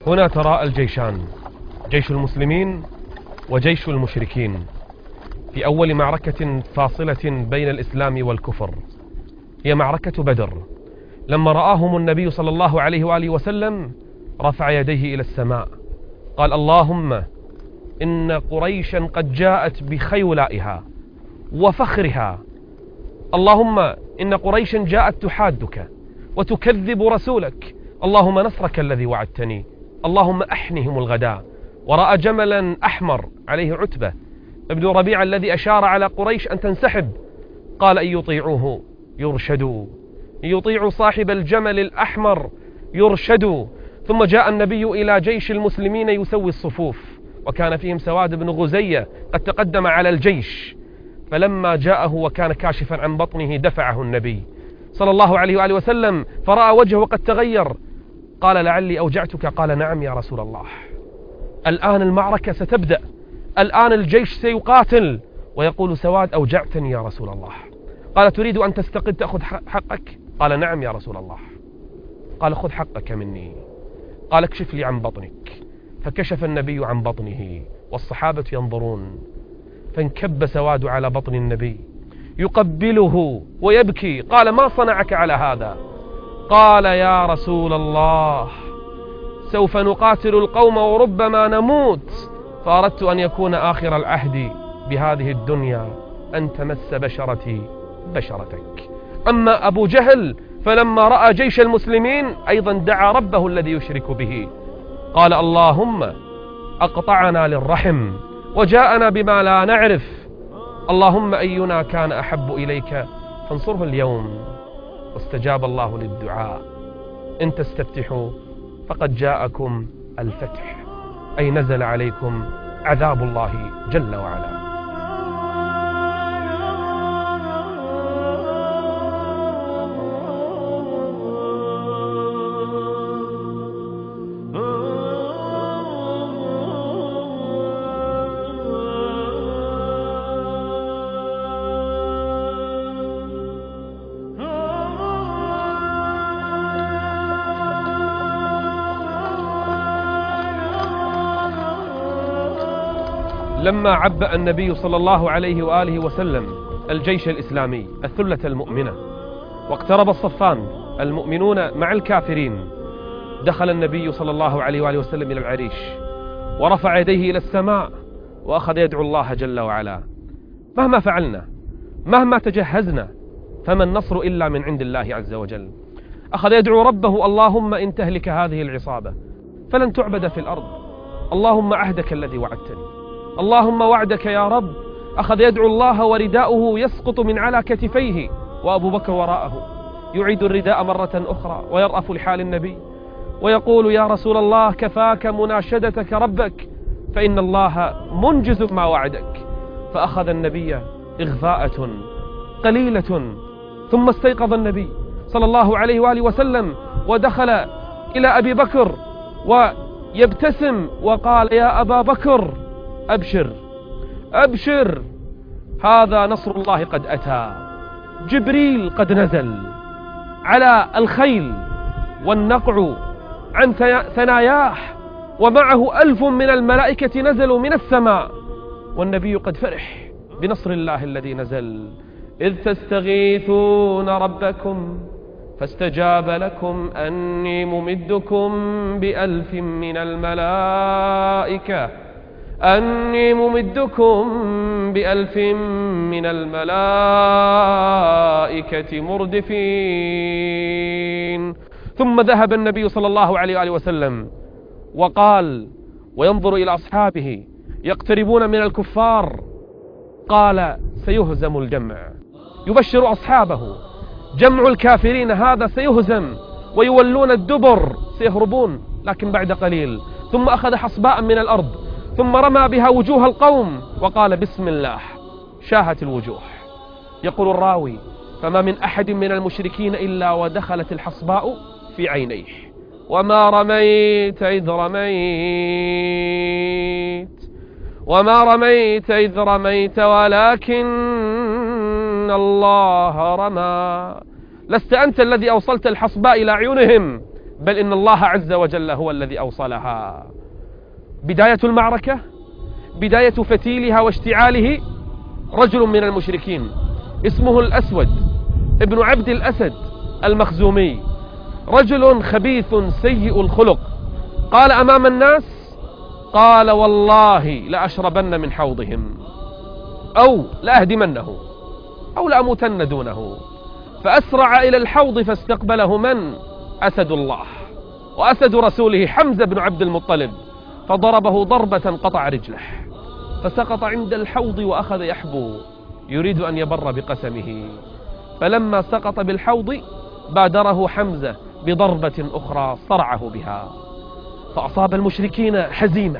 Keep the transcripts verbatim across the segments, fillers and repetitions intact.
هنا تراءى الجيشان، جيش المسلمين وجيش المشركين، في أول معركة فاصلة بين الإسلام والكفر، هي معركة بدر. لما رآهم النبي صلى الله عليه وآله وسلم رفع يديه إلى السماء، قال: اللهم إن قريشا قد جاءت بخيولائها وفخرها، اللهم إن قريشا جاءت تحادك وتكذب رسولك، اللهم نصرك الذي وعدتني، اللهم أحنهم الغداء. ورأى جملا أحمر عليه عتبة ابن ربيعة الذي أشار على قريش أن تنسحب، قال: إن يطيعوه يرشدوا، إن يطيعوا صاحب الجمل الأحمر يرشدوا. ثم جاء النبي إلى جيش المسلمين يسوي الصفوف، وكان فيهم سواد بن غزية قد تقدم على الجيش، فلما جاءه وكان كاشفا عن بطنه دفعه النبي صلى الله عليه وآله وسلم، فرأى وجهه قد تغير، قال: لعلي أوجعتك؟ قال: نعم يا رسول الله. الآن المعركة ستبدأ، الآن الجيش سيقاتل. ويقول سواد: أوجعتني يا رسول الله. قال: تريد أن تستقد تأخذ حقك؟ قال: نعم يا رسول الله. قال: خذ حقك مني. قال: اكشف لي عن بطنك. فكشف النبي عن بطنه والصحابة ينظرون، فانكب سواد على بطن النبي يقبله ويبكي. قال: ما صنعك على هذا؟ قال: يا رسول الله، سوف نقاتل القوم وربما نموت، فأردت أن يكون آخر العهد بهذه الدنيا أن تمس بشرتي بشرتك. أما أبو جهل فلما رأى جيش المسلمين أيضا دعا ربه الذي يشرك به، قال: اللهم أقطعنا للرحم وجاءنا بما لا نعرف، اللهم أينا كان أحب إليك فانصره اليوم. واستجاب الله للدعاء: إن تستفتحوا فقد جاءكم الفتح، أي نزل عليكم عذاب الله جل وعلا. لما عبأ النبي صلى الله عليه وآله وسلم الجيش الإسلامي الثلة المؤمنة واقترب الصفان المؤمنون مع الكافرين، دخل النبي صلى الله عليه وآله وسلم إلى العريش ورفع يديه إلى السماء وأخذ يدعو الله جل وعلا: مهما فعلنا، مهما تجهزنا، فما النصر إلا من عند الله عز وجل. أخذ يدعو ربه: اللهم إن تهلك هذه العصابة فلن تعبد في الأرض، اللهم عهدك الذي وعدتني، اللهم وعدك يا رب. أخذ يدعو الله ورداؤه يسقط من على كتفيه، وأبو بكر وراءه يعيد الرداء مرة أخرى ويرأف لحال النبي ويقول: يا رسول الله، كفاك مناشدتك ربك، فإن الله منجز ما وعدك. فأخذ النبي إغفاءة قليلة، ثم استيقظ النبي صلى الله عليه وآله وسلم ودخل إلى أبي بكر ويبتسم وقال: يا أبا بكر، أبشر أبشر، هذا نصر الله قد أتى، جبريل قد نزل على الخيل والنقع عن ثناياه، ومعه ألف من الملائكة نزلوا من السماء، والنبي قد فرح بنصر الله الذي نزل. إذ تستغيثون ربكم فاستجاب لكم أني ممدكم بألف من الملائكة أني ممدكم بألف من الملائكة مردفين. ثم ذهب النبي صلى الله عليه وآله وسلم وقال وينظر إلى أصحابه يقتربون من الكفار، قال: سيهزم الجمع. يبشر أصحابه: جمع الكافرين هذا سيهزم ويولون الدبر، سيهربون لكن بعد قليل. ثم أخذ حصباء من الأرض ثم رمى بها وجوه القوم وقال: بسم الله. شاهت الوجوه. يقول الراوي: فما من أحد من المشركين إلا ودخلت الحصباء في عينيه. وما رميت إذ رميت وما رميت إذ رميت ولكن الله رمى. لست أنت الذي أوصلت الحصباء إلى عيونهم، بل إن الله عز وجل هو الذي أوصلها. بداية المعركة، بداية فتيلها واشتعاله، رجل من المشركين اسمه الأسود ابن عبد الأسد المخزومي، رجل خبيث سيء الخلق. قال أمام الناس: قال والله لأشربن من حوضهم، أو لأهدمنه، أو لأموتن دونه. فأسرع إلى الحوض فاستقبله من؟ أسد الله وأسد رسوله حمزة بن عبد المطلب، فضربه ضربة قطع رجله، فسقط عند الحوض وأخذ يحبو يريد أن يبر بقسمه. فلما سقط بالحوض بادره حمزة بضربة أخرى صرعه بها، فأصاب المشركين هزيمة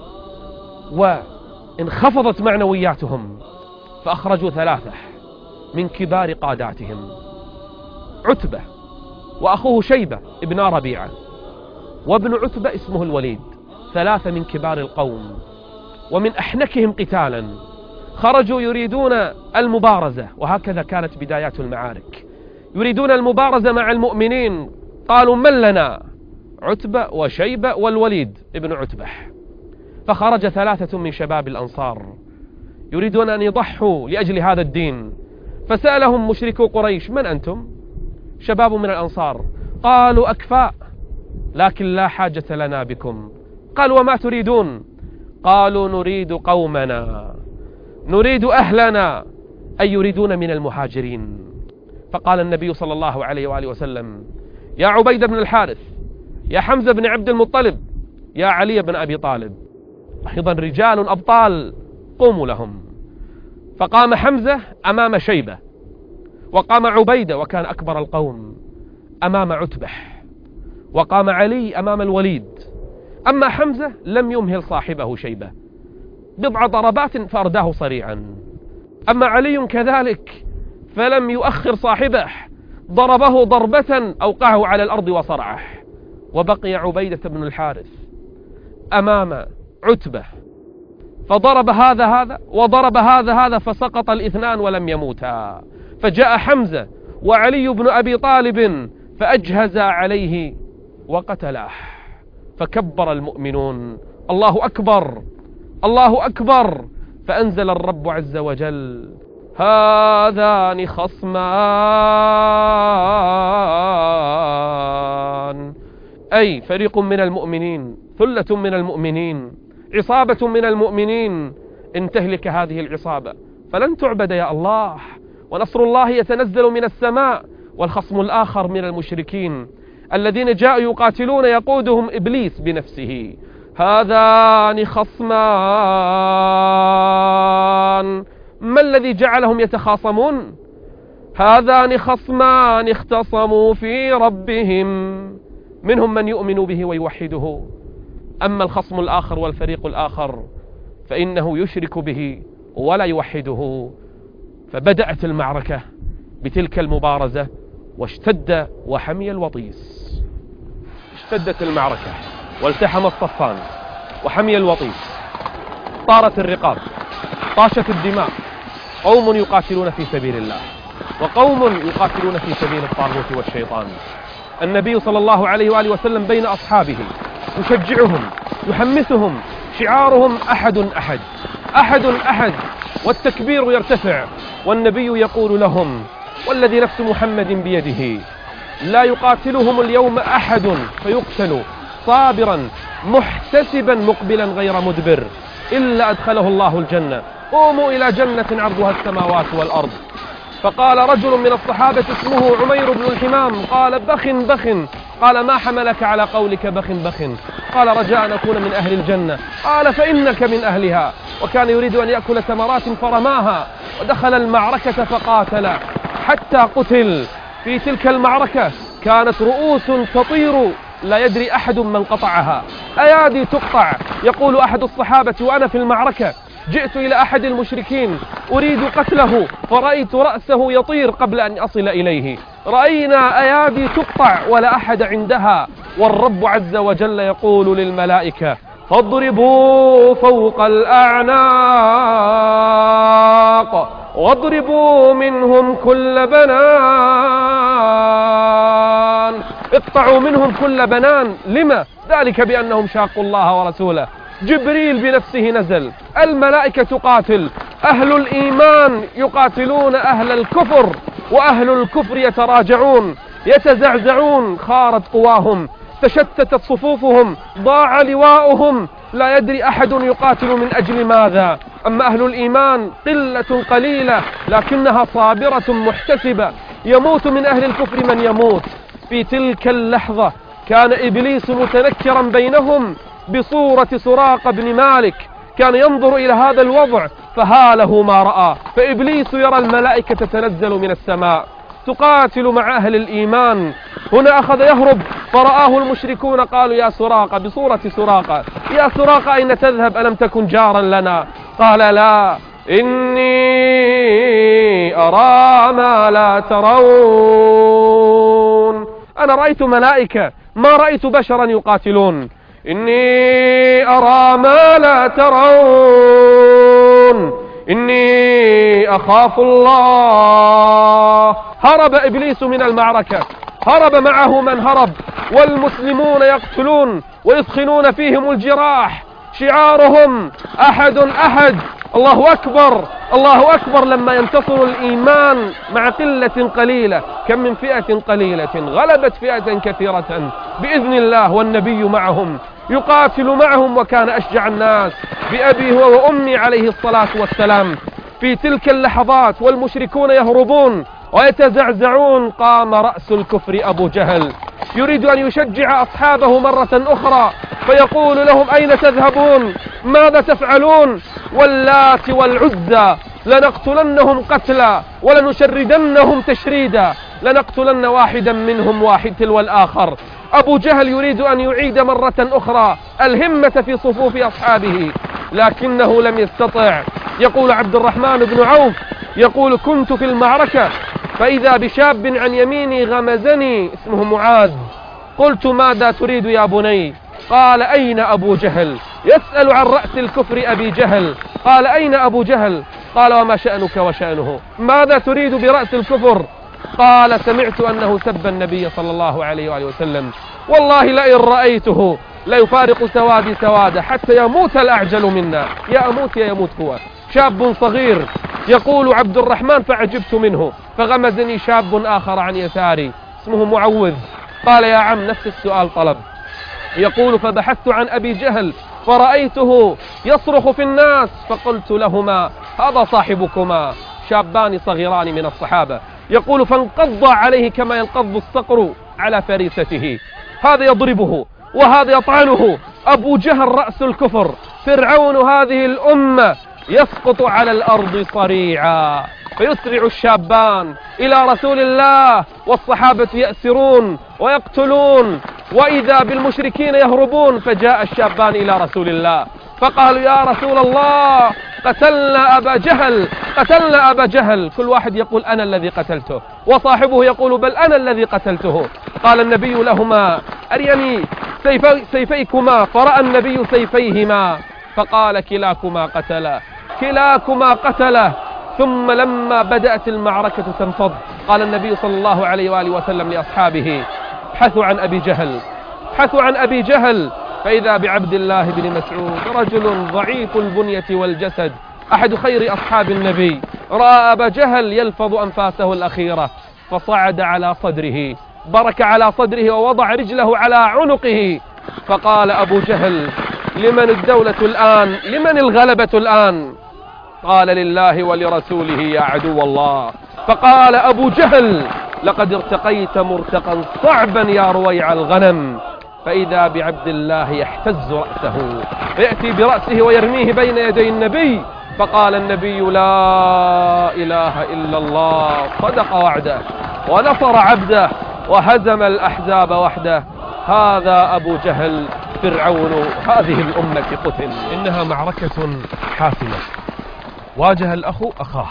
وانخفضت معنوياتهم، فأخرجوا ثلاثة من كبار قاداتهم: عتبة وأخوه شيبة ابن ربيعة وابن عتبة اسمه الوليد، ثلاثة من كبار القوم ومن أحنكهم قتالا. خرجوا يريدون المبارزة، وهكذا كانت بدايات المعارك، يريدون المبارزة مع المؤمنين. قالوا: من لنا؟ عتبة وشيبة والوليد ابن عتبة. فخرج ثلاثة من شباب الأنصار يريدون أن يضحوا لأجل هذا الدين. فسألهم مشركو قريش: من أنتم؟ شباب من الأنصار. قالوا: أكفاء، لكن لا حاجة لنا بكم. قالوا: وما تريدون؟ قالوا: نريد قومنا، نريد أهلنا، أي يريدون من المهاجرين. فقال النبي صلى الله عليه وآله وسلم: يا عبيد بن الحارث، يا حمزة بن عبد المطلب، يا علي بن أبي طالب، أيضا رجال أبطال، قوموا لهم. فقام حمزة أمام شيبة، وقام عبيدة وكان أكبر القوم أمام عتبة، وقام علي أمام الوليد. أما حمزة لم يمهل صاحبه شيبة، بضع ضربات فأرداه صريعا. أما علي كذلك فلم يؤخر صاحبه، ضربه ضربة أوقعه على الأرض وصرعه. وبقي عبيدة بن الحارث أمام عتبة، فضرب هذا هذا وضرب هذا هذا، فسقط الاثنان ولم يموتا. فجاء حمزة وعلي بن أبي طالب فأجهزا عليه وقتلاه. فكبر المؤمنون: الله أكبر، الله أكبر. فأنزل الرب عز وجل: هذان خصمان، أي فريق من المؤمنين، ثلة من المؤمنين، عصابة من المؤمنين، إن تهلك هذه العصابة فلن تعبد يا الله، ونصر الله يتنزل من السماء. والخصم الآخر من المشركين الذين جاءوا يقاتلون يقودهم إبليس بنفسه: هذان خصمان. ما الذي جعلهم يتخاصمون؟ هذان خصمان اختصموا في ربهم، منهم من يؤمن به ويوحده، أما الخصم الآخر والفريق الآخر فإنه يشرك به ولا يوحده. فبدأت المعركة بتلك المبارزة، واشتد وحمي الوطيس. اشتدت المعركة والتحم الصفان وحمي الوطيس، طارت الرقاب، طاشت الدماء. قوم يقاتلون في سبيل الله، وقوم يقاتلون في سبيل الطاغوت والشيطان. النبي صلى الله عليه وآله وسلم بين أصحابه يشجعهم، يحمسهم، شعارهم: أحد أحد، أحد أحد، والتكبير يرتفع. والنبي يقول لهم: والذي نفس محمد بيده لا يقاتلهم اليوم أحد فيقتل صابرا محتسبا مقبلا غير مدبر إلا أدخله الله الجنة. قوموا إلى جنة عرضها السماوات والأرض. فقال رجل من الصحابة اسمه عمير بن الحمام: قال: بخ بخ. قال: ما حملك على قولك بخ بخ؟ قال: رجاء أن أكون من أهل الجنة. قال: فإنك من أهلها. وكان يريد أن يأكل تمرات فرماها، ودخل المعركة فقاتل حتى قتل. في تلك المعركة كانت رؤوس تطير لا يدري أحد من قطعها، أيادي تقطع. يقول أحد الصحابة وأنا في المعركة: جئت إلى أحد المشركين أريد قتله، فرأيت رأسه يطير قبل أن أصل إليه. رأينا أيادي تقطع ولا أحد عندها، والرب عز وجل يقول للملائكة: فاضربوا فوق الأعناق واضربوا منهم كل بنان. اقطعوا منهم كل بنان. لما؟ ذلك بأنهم شاقوا الله ورسوله. جبريل بنفسه نزل، الملائكة تقاتل، أهل الإيمان يقاتلون أهل الكفر، وأهل الكفر يتراجعون يتزعزعون، خارت قواهم، تشتتت صفوفهم، ضاع لواؤهم، لا يدري أحد يقاتل من أجل ماذا. أما أهل الإيمان قلة قليلة لكنها صابرة محتسبة، يموت من أهل الكفر من يموت. في تلك اللحظة كان إبليس متنكرا بينهم بصورة سراقة بن مالك، كان ينظر إلى هذا الوضع فهاله ما رأى. فإبليس يرى الملائكة تتنزل من السماء تقاتل مع أهل الإيمان. هنا أخذ يهرب فرآه المشركون قالوا يا سراقة، بصورة سراقة، يا سراقة أين تذهب؟ ألم تكن جارا لنا؟ قال لا، إني أرى ما لا ترون، أنا رأيت ملائكة ما رأيت بشرا يقاتلون. إني أرى ما لا ترون إني أخاف الله. هرب إبليس من المعركة، هرب معه من هرب، والمسلمون يقتلون ويثخنون فيهم الجراح، شعارهم أحد أحد، الله أكبر الله أكبر. لما ينتصر الإيمان مع قلة قليلة، كم من فئة قليلة غلبت فئة كثيرة بإذن الله، والنبي معهم يقاتل معهم، وكان أشجع الناس بأبي هو وأمي عليه الصلاة والسلام. في تلك اللحظات والمشركون يهربون ويتزعزعون، قام رأس الكفر أبو جهل يريد أن يشجع أصحابه مرة أخرى، فيقول لهم أين تذهبون؟ ماذا تفعلون؟ واللات والعزى لنقتلنهم قتلا ولنشردنهم تشريدا، لنقتلن واحدا منهم واحد تلو الآخر. أبو جهل يريد أن يعيد مرة أخرى الهمة في صفوف أصحابه لكنه لم يستطع. يقول عبد الرحمن بن عوف، يقول كنت في المعركة فإذا بشاب عن يميني غمزني اسمه معاذ، قلت ماذا تريد يا بني؟ قال أين أبو جهل؟ يسأل عن رأس الكفر أبي جهل. قال أين أبو جهل؟ قال وما شأنك وشأنه؟ ماذا تريد برأس الكفر؟ قال سمعت أنه سب النبي صلى الله عليه وآله وسلم، والله لئن رأيته لا يفارق سوادي سواده حتى يموت الأعجل منا. يا أموت يا يموت هو، شاب صغير. يقول عبد الرحمن فعجبت منه، فغمزني شاب آخر عن يساري اسمه معوذ، قال يا عم نفس السؤال طلب. يقول فبحثت عن أبي جهل فرأيته يصرخ في الناس، فقلت لهما هذا صاحبكما، شابان صغيران من الصحابة. يقول فانقض عليه كما ينقض الصقر على فريسته، هذا يضربه وهذا يطعنه. أبو جهل رأس الكفر، فرعون هذه الأمة، يسقط على الأرض صريعا. فيسرع الشابان إلى رسول الله والصحابة يأسرون ويقتلون، وإذا بالمشركين يهربون. فجاء الشابان إلى رسول الله فقالوا يا رسول الله قتلنا أبا جهل قتلنا أبا جهل. كل واحد يقول أنا الذي قتلته، وصاحبه يقول بل أنا الذي قتلته. قال النبي لهما أريني سيفي سيفيكما، فرأى النبي سيفيهما فقال كلاكما قتلا كلاكما قتله. ثم لما بدأت المعركة تنفض قال النبي صلى الله عليه وآله وسلم لأصحابه ابحثوا عن أبي جهل ابحثوا عن أبي جهل. فإذا بعبد الله بن مسعود، رجل ضعيف البنية والجسد، أحد خير أصحاب النبي، رأى أبا جهل يلفظ أنفاسه الأخيرة فصعد على صدره، برك على صدره ووضع رجله على عنقه. فقال أبو جهل لمن الدولة الآن؟ لمن الغلبة الآن؟ قال لله ولرسوله يا عدو الله. فقال أبو جهل لقد ارتقيت مرتقا صعبا يا رويع الغنم. فإذا بعبد الله يحتز رأسه فيأتي برأسه ويرميه بين يدي النبي. فقال النبي لا إله إلا الله، صدق وعده ونصر عبده وهزم الأحزاب وحده. هذا أبو جهل فرعون هذه الأمة قتل. إنها معركة حاسمة، واجه الأخ أخاه،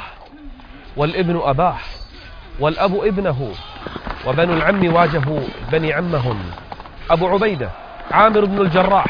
والابن أباه، والأب ابنه، وبنو العم واجهوا بني عمهم. أبو عبيدة عامر بن الجراح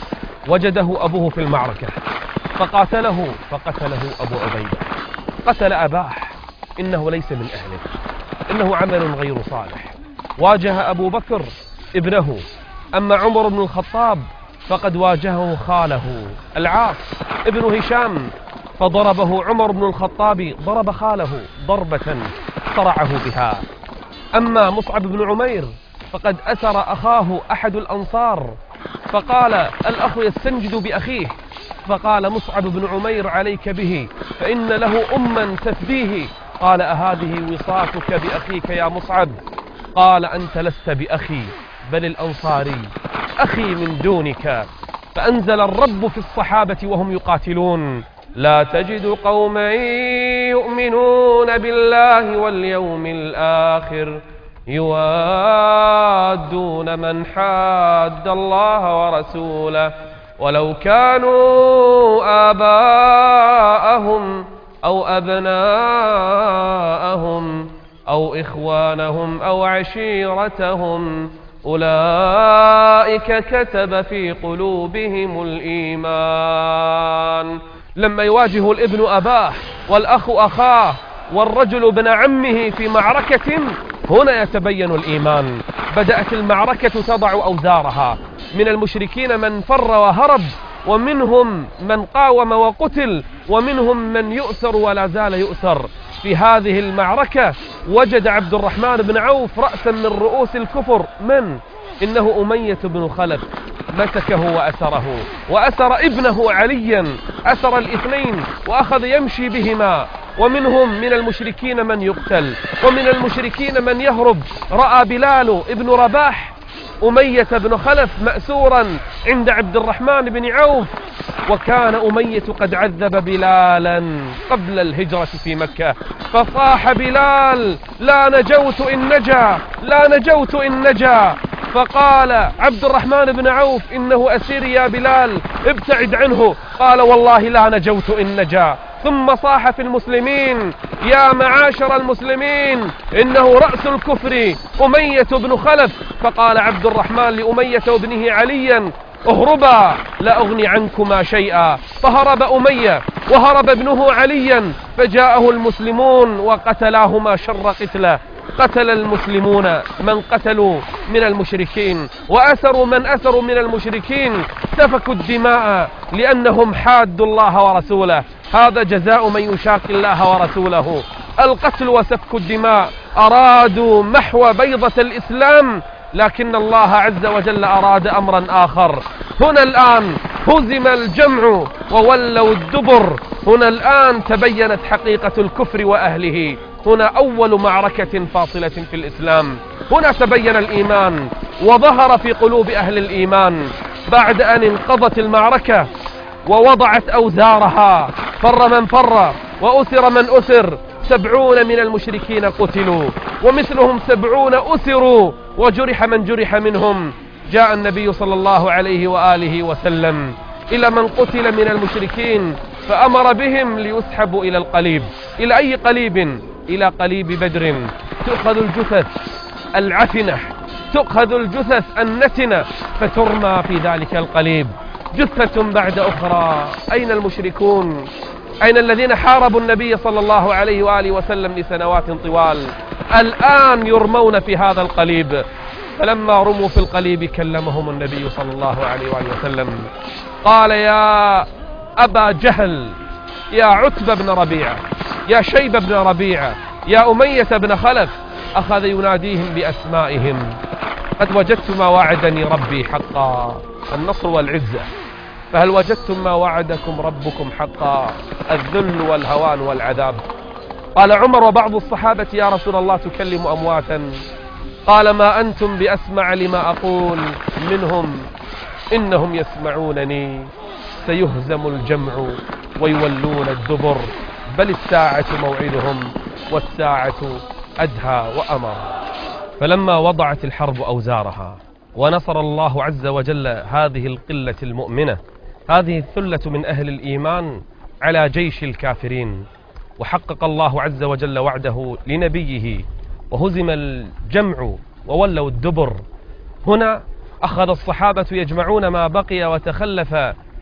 وجده أبوه في المعركة فقاتله فقتله أبو عبيدة، قتل أباه، إنه ليس من أهله، إنه عمل غير صالح، واجه أبو بكر ابنه، أما عمر بن الخطاب فقد واجهه خاله العاص ابن هشام، فضربه عمر بن الخطاب ضرب خاله ضربة صرعه بها. أما مصعب بن عمير فقد أسر أخاه أحد الأنصار، فقال الأخ يستنجد بأخيه، فقال مصعب بن عمير عليك به فإن له أما تفديه. قال أهذه وصاتك بأخيك يا مصعب؟ قال أنت لست بأخي بل الأنصاري أخي من دونك. فأنزل الرب في الصحابة وهم يقاتلون: لا تجد قوما يؤمنون بالله واليوم الآخر يوادون من حاد الله ورسوله ولو كانوا آباءهم أو أبناءهم أو إخوانهم أو عشيرتهم أولئك كتب في قلوبهم الإيمان. لما يواجه الابن أباه والأخ أخاه والرجل ابن عمه في معركة، هنا يتبين الإيمان. بدأت المعركة تضع أوزارها، من المشركين من فر وهرب، ومنهم من قاوم وقتل، ومنهم من يؤسر ولا زال يؤسر. في هذه المعركة وجد عبد الرحمن بن عوف رأسا من رؤوس الكفر، من؟ إنه أمية بن خلف، مسكه وأسره، وأسر ابنه عليا، أسر الاثنين وأخذ يمشي بهما. ومنهم من المشركين من يقتل، ومن المشركين من يهرب. رأى بلال ابن رباح أمية بن خلف مأسورا عند عبد الرحمن بن عوف، وكان أمية قد عذب بلالا قبل الهجرة في مكة، فصاح بلال: لا نجوت إن نجا، لا نجوت إن نجا. فقال عبد الرحمن بن عوف: إنه أسير يا بلال، ابتعد عنه. قال: والله لا نجوت إن نجا. ثم صاح في المسلمين: يا معاشر المسلمين، إنه رأس الكفر أمية بن خلف. فقال عبد الرحمن لأمية وابنه عليا: اهربا لا أغني عنكما شيئا. فهرب أمية وهرب ابنه عليا، فجاءه المسلمون وقتلاهما شر قتله. قتل المسلمون من قتلوا من المشركين، وأسروا من أسروا من المشركين، سفكوا الدماء لأنهم حادوا الله ورسوله. هذا جزاء من يشاق الله ورسوله: القتل وسفك الدماء. أرادوا محو بيضة الإسلام، لكن الله عز وجل أراد أمرا آخر. هنا الآن هزم الجمع وولوا الدبر. هنا الآن تبينت حقيقة الكفر وأهله. هنا أول معركة فاصلة في الإسلام. هنا تبين الإيمان وظهر في قلوب أهل الإيمان. بعد أن انقضت المعركة ووضعت أوزارها، فر من فر وأسر من أسر، سبعون من المشركين قتلوا، ومثلهم سبعون أسروا، وجرح من جرح منهم. جاء النبي صلى الله عليه وآله وسلم إلى من قتل من المشركين، فأمر بهم ليسحبوا إلى القليب. إلى أي قليب؟ إلى قليب بدر. تؤخذ الجثث العفنة، تؤخذ الجثث النتنة، فترمى في ذلك القليب جثة بعد أخرى. أين المشركون؟ أين الذين حاربوا النبي صلى الله عليه وآله وسلم لسنوات طوال؟ الآن يرمون في هذا القليب. فلما رموا في القليب كلمهم النبي صلى الله عليه وآله وسلم، قال: يا أبا جهل، يا عتبة بن ربيعة، يا شيبة بن ربيعة، يا أمية بن خلف. أخذ يناديهم بأسمائهم: قد وجدت ما وعدني ربي حقا، النصر والعزة، فهل وجدتم ما وعدكم ربكم حقا؟ الذل والهوان والعذاب. قال عمر وبعض الصحابة: يا رسول الله تكلم أمواتا. قال: ما أنتم بأسمع لما أقول منهم، إنهم يسمعونني. سيهزم الجمع ويولون الدبر، بل الساعة موعدهم والساعة أدهى وأمر. فلما وضعت الحرب أوزارها ونصر الله عز وجل هذه القلة المؤمنة، هذه الثلة من أهل الإيمان على جيش الكافرين، وحقق الله عز وجل وعده لنبيه، وهزم الجمع وولوا الدبر. هنا أخذ الصحابة يجمعون ما بقي وتخلف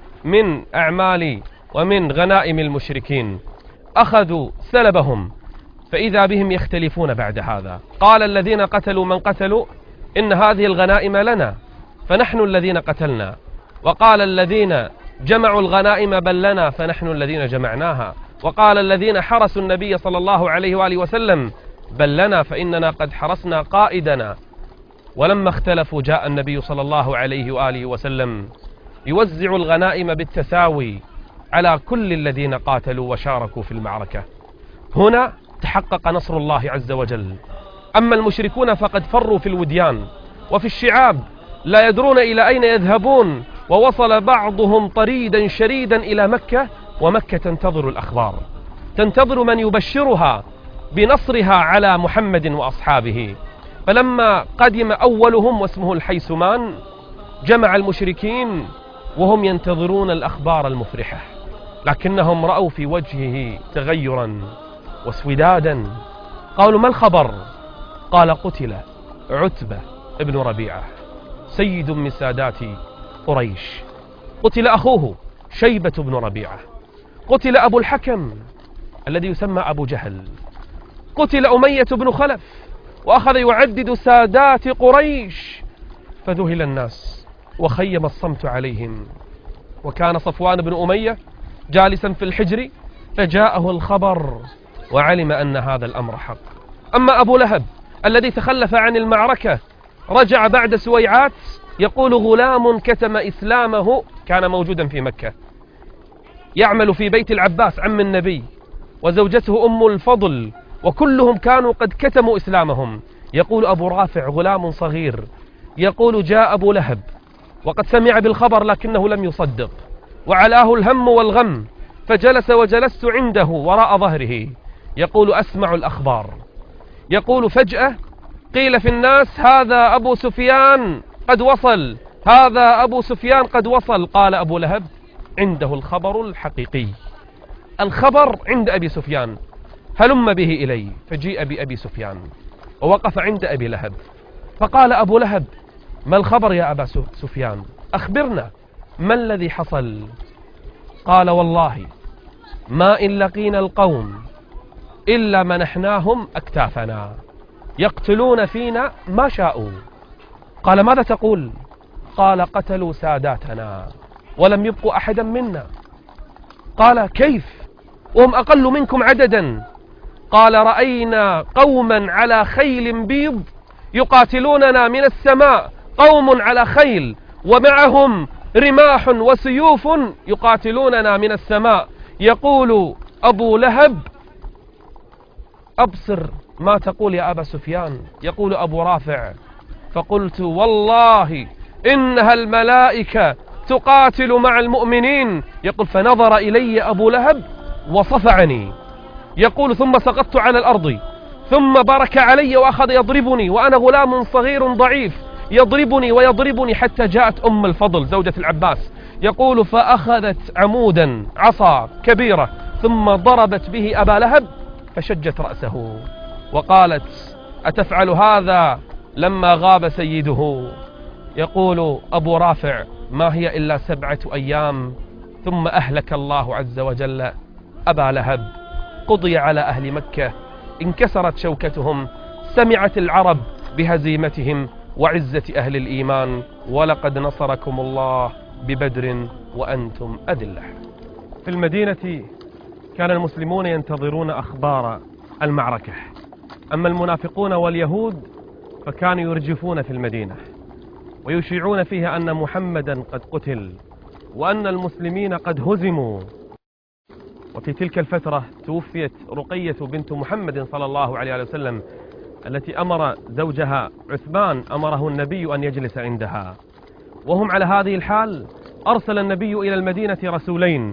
من أعمال ومن غنائم المشركين، أخذوا سلبهم، فإذا بهم يختلفون بعد هذا. قال الذين قتلوا من قتلوا إن هذه الغنائم لنا فنحن الذين قتلنا، وقال الذين جمعوا الغنائم بل لنا فنحن الذين جمعناها، وقال الذين حرسوا النبي صلى الله عليه وآله وسلم بل لنا فإننا قد حرسنا قائدنا. ولما اختلفوا جاء النبي صلى الله عليه وآله وسلم يوزع الغنائم بالتساوي على كل الذين قاتلوا وشاركوا في المعركة. هنا تحقق نصر الله عز وجل. أما المشركون فقد فروا في الوديان وفي الشعاب لا يدرون إلى أين يذهبون، ووصل بعضهم طريدا شريدا إلى مكة، ومكة تنتظر الأخبار، تنتظر من يبشرها بنصرها على محمد وأصحابه. فلما قدم أولهم واسمه الحيثمان جمع المشركين وهم ينتظرون الأخبار المفرحة، لكنهم رأوا في وجهه تغيرا واسودادا. قالوا ما الخبر؟ قال قتل عتبة ابن ربيعة سيد من سادات قريش، قتل أخوه شيبة بن ربيعة، قتل أبو الحكم الذي يسمى أبو جهل، قتل أمية بن خلف، وأخذ يعدد سادات قريش. فذهل الناس وخيم الصمت عليهم. وكان صفوان بن أمية جالسا في الحجر فجاءه الخبر وعلم أن هذا الأمر حق. أما أبو لهب الذي تخلف عن المعركة رجع بعد سويعات يقول غلام كتم إسلامه كان موجودا في مكة يعمل في بيت العباس عم النبي وزوجته أم الفضل، وكلهم كانوا قد كتموا إسلامهم. يقول أبو رافع غلام صغير يقول جاء أبو لهب وقد سمع بالخبر لكنه لم يصدق، وعلاه الهم والغم، فجلس وجلست عنده وراء ظهره يقول أسمع الأخبار. يقول فجأة قيل في الناس هذا أبو سفيان قد وصل، هذا أبو سفيان قد وصل. قال أبو لهب عنده الخبر الحقيقي، الخبر عند أبي سفيان، هلم به إلي. فجيء بأبي سفيان ووقف عند أبي لهب، فقال أبو لهب ما الخبر يا أبا سفيان؟ أخبرنا ما الذي حصل؟ قال والله ما إن لقينا القوم إلا منحناهم أكتافنا يقتلون فينا ما شاءوا. قال ماذا تقول؟ قال قتلوا ساداتنا ولم يبقوا أحدا منا. قال كيف وهم أقل منكم عددا؟ قال رأينا قوما على خيل بيض يقاتلوننا من السماء، قوم على خيل ومعهم رماح وسيوف يقاتلوننا من السماء. يقول أبو لهب أبصر ما تقول يا أبا سفيان. يقول أبو رافع فقلت والله إنها الملائكة تقاتل مع المؤمنين. يقول فنظر إلي أبو لهب وصفعني. يقول ثم سقطت على الأرض ثم برك علي وأخذ يضربني وأنا غلام صغير ضعيف، يضربني ويضربني حتى جاءت أم الفضل زوجة العباس. يقول فأخذت عمودا عصا كبيرة ثم ضربت به أبا لهب فشجت رأسه وقالت أتفعل هذا لما غاب سيده؟ يقول أبو رافع ما هي إلا سبعة أيام ثم أهلك الله عز وجل أبا لهب، قضي على أهل مكة، انكسرت شوكتهم، سمعت العرب بهزيمتهم وعزة أهل الإيمان، ولقد نصركم الله ببدر وأنتم أذلة. في المدينة كان المسلمون ينتظرون أخبار المعركة، أما المنافقون واليهود فكانوا يرجفون في المدينة ويشيعون فيها أن محمدا قد قتل وأن المسلمين قد هزموا. وفي تلك الفترة توفيت رقية بنت محمد صلى الله عليه وسلم التي أمر زوجها عثمان أمره النبي أن يجلس عندها. وهم على هذه الحال أرسل النبي إلى المدينة رسولين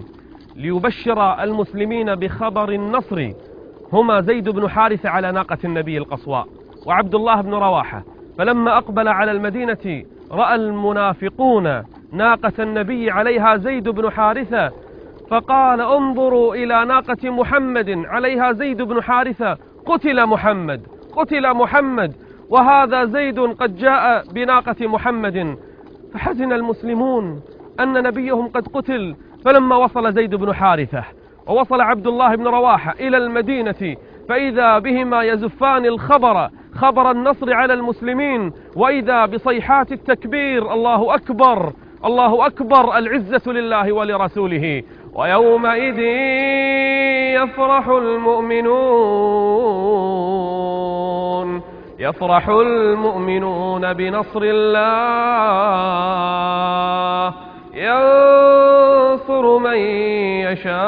ليبشر المسلمين بخبر النصر، هما زيد بن حارثة على ناقة النبي القصواء وعبد الله بن رواحة. فلما أقبل على المدينة رأى المنافقون ناقة النبي عليها زيد بن حارثة، فقال انظروا إلى ناقة محمد عليها زيد بن حارثة، قتل محمد قتل محمد وهذا زيد قد جاء بناقة محمد. فحزن المسلمون أن نبيهم قد قتل. فلما وصل زيد بن حارثة ووصل عبد الله بن رواحة إلى المدينة فإذا بهما يزفان الخبر، خبر النصر على المسلمين، وإذا بصيحات التكبير: الله أكبر الله أكبر، العزة لله ولرسوله. ويومئذ يفرح المؤمنون يفرح المؤمنون بنصر الله ينصر من يشاء.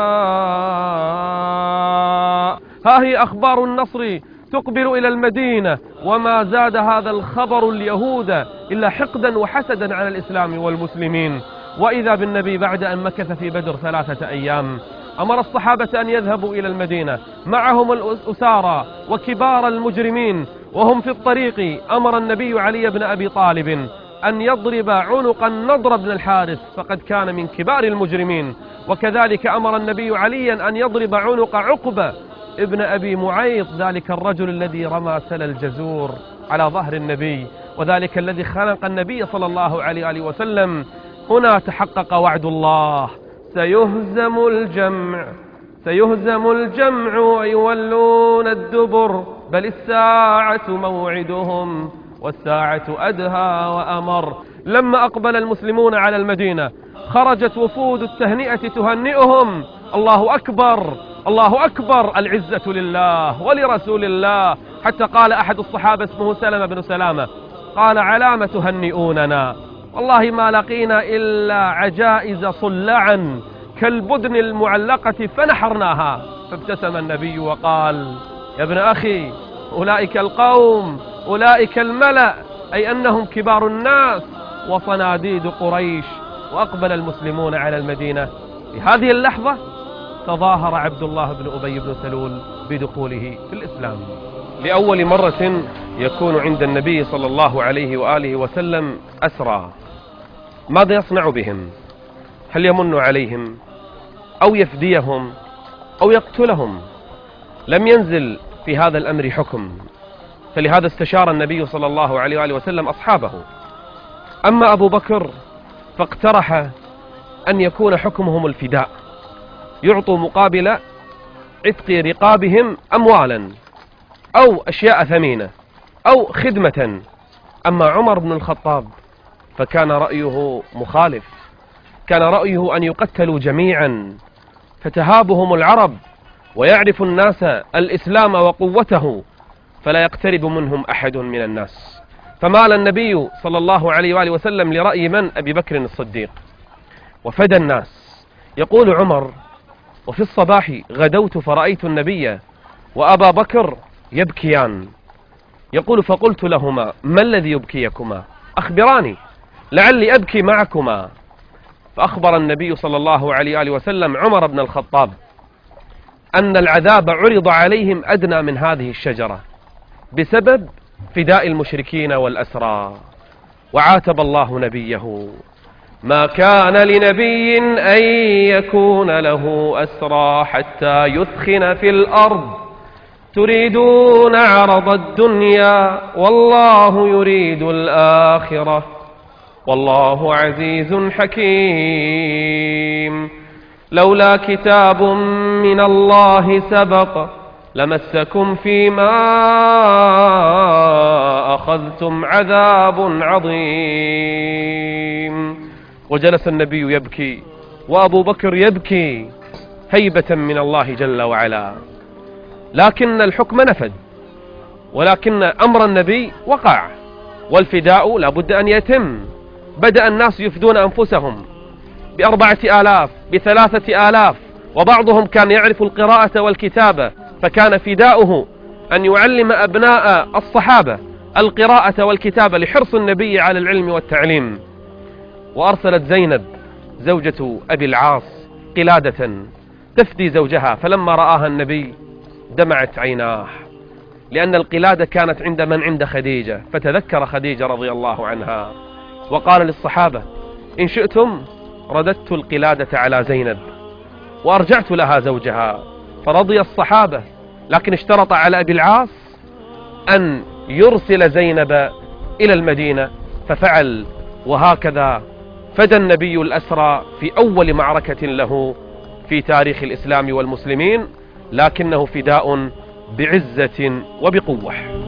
ها هي أخبار النصر تقبل إلى المدينة، وما زاد هذا الخبر اليهود إلا حقدا وحسدا على الإسلام والمسلمين. وإذا بالنبي بعد أن مكث في بدر ثلاثة أيام أمر الصحابة أن يذهبوا إلى المدينة، معهم الأسارى وكبار المجرمين، وهم في الطريق أمر النبي علي بن أبي طالب أن يضرب عنق النضر بن الحارث، فقد كان من كبار المجرمين. وكذلك أمر النبي عليا أن يضرب عنق عقبة ابن أبي معيط، ذلك الرجل الذي رمى سل الجزور على ظهر النبي، وذلك الذي خنق النبي صلى الله عليه وسلم. هنا تحقق وعد الله: سيهزم الجمع سيهزم الجمع ويولون الدبر، بل الساعة موعدهم والساعة أدهى وأمر. لما أقبل المسلمون على المدينة خرجت وفود التهنئة تهنئهم: الله أكبر الله أكبر، العزة لله ولرسول الله. حتى قال أحد الصحابة اسمه سلمة بن سلامة، قال: علام تهنئوننا؟ والله ما لقينا إلا عجائز صلعا كالبدن المعلقة فنحرناها. فابتسم النبي وقال: يا ابن أخي، أولئك القوم أولئك الملأ، أي أنهم كبار الناس وصناديد قريش. وأقبل المسلمون على المدينة. في هذه اللحظة تظاهر عبد الله بن أبي بن سلول بدخوله في الإسلام. لأول مرة يكون عند النبي صلى الله عليه وآله وسلم أسرى. ماذا يصنع بهم؟ هل يمن عليهم أو يفديهم أو يقتلهم؟ لم ينزل في هذا الأمر حكم، فلهذا استشار النبي صلى الله عليه وآله وسلم أصحابه. أما أبو بكر فاقترح أن يكون حكمهم الفداء، يعطوا مقابل عتق رقابهم أموالا أو أشياء ثمينة أو خدمة. أما عمر بن الخطاب فكان رأيه مخالف، كان رأيه أن يقتلوا جميعا، فتهابهم العرب ويعرف الناس الإسلام وقوته، فلا يقترب منهم أحد من الناس. فمال النبي صلى الله عليه وآله وسلم لرأي من؟ أبي بكر الصديق، وفدى الناس. يقول عمر: وفي الصباح غدوت فرأيت النبي وأبا بكر يبكيان. يقول: فقلت لهما: ما الذي يبكيكما؟ أخبراني لعلي أبكي معكما. فأخبر النبي صلى الله عليه وآله وسلم عمر بن الخطاب أن العذاب عرض عليهم أدنى من هذه الشجرة بسبب فداء المشركين والأسرى. وعاتب الله نبيه: ما كان لنبي أن يكون له أسرى حتى يثخن في الأرض تريدون عرض الدنيا والله يريد الآخرة والله عزيز حكيم. لولا كتاب من الله سبق لمسكم فيما أخذتم عذاب عظيم. وجلس النبي يبكي وأبو بكر يبكي هيبة من الله جل وعلا. لكن الحكم نفذ، ولكن أمر النبي وقع، والفداء لا بد أن يتم. بدأ الناس يفدون أنفسهم بأربعة آلاف بثلاثة آلاف، وبعضهم كان يعرف القراءة والكتابة، فكان فداؤه أن يعلم أبناء الصحابة القراءة والكتابة لحرص النبي على العلم والتعليم. وأرسلت زينب زوجة أبي العاص قلادة تفدي زوجها، فلما رآها النبي دمعت عيناه، لأن القلادة كانت عند من؟ عند خديجة، فتذكر خديجة رضي الله عنها وقال للصحابة: إن شئتم رددت القلادة على زينب وأرجعت لها زوجها. فرضي الصحابة، لكن اشترط على أبي العاص أن يرسل زينب إلى المدينة، ففعل. وهكذا فدى النبي الأسرى في أول معركة له في تاريخ الإسلام والمسلمين، لكنه فداء بعزة وبقوة.